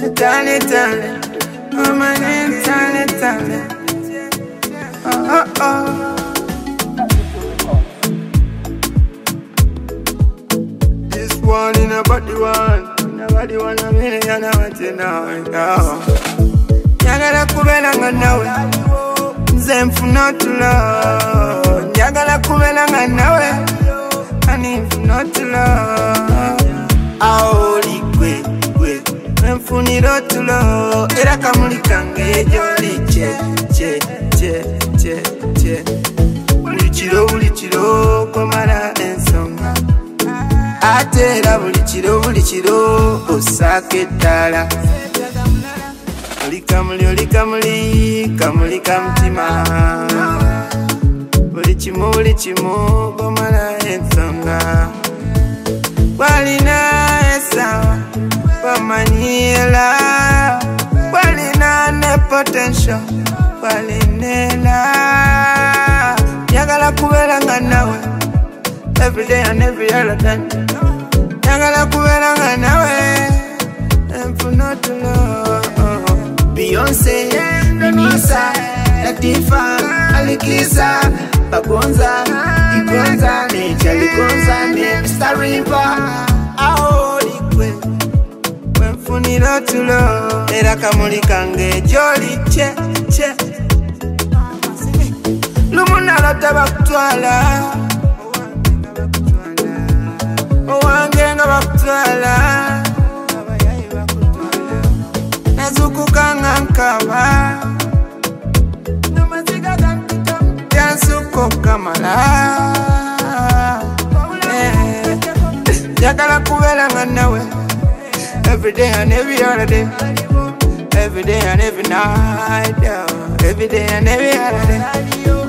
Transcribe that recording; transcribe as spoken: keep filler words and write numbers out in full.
Tally, tally, oh my name, tally, tally. Oh, oh, oh. This one in a body one, in a body one, a minute, and I want to know. Yagala kubela nga nawe, nze nfuna tulo. Yagala kubela nga nawe, ani nfuna tulo. Aoli gwe gwe, nfunira tulo. Era kamuli kange joli che che che che che. Buli kiro buli kiro komala ensonga. Ate era buli kiro buli kiro osaka eddala. Oli kamuli oli kamuli kamuli kamutima. Buli kimu buli kimu komala ensonga. Walina esawa wamanyila, walina ne potential walinela. Yagala kubera nga nawe every day and every other day. Yagala kubera nga nawe nfuna tulo. Beyonce, Minisa, Latifa, Alikisa, Bagonza, Igonza, Neja, Ligonza, ne Mister River. Aoli kwe, wenfunira tulo. Era kamuli kange joli che che. Lumuna lota bakutwala, owange nga bakutwala. Nazukuka nga nkaba, yansuko kamala. Yagala kubela nga nawe every day and every other day. Every day and every night, yeah. Every day and every other day.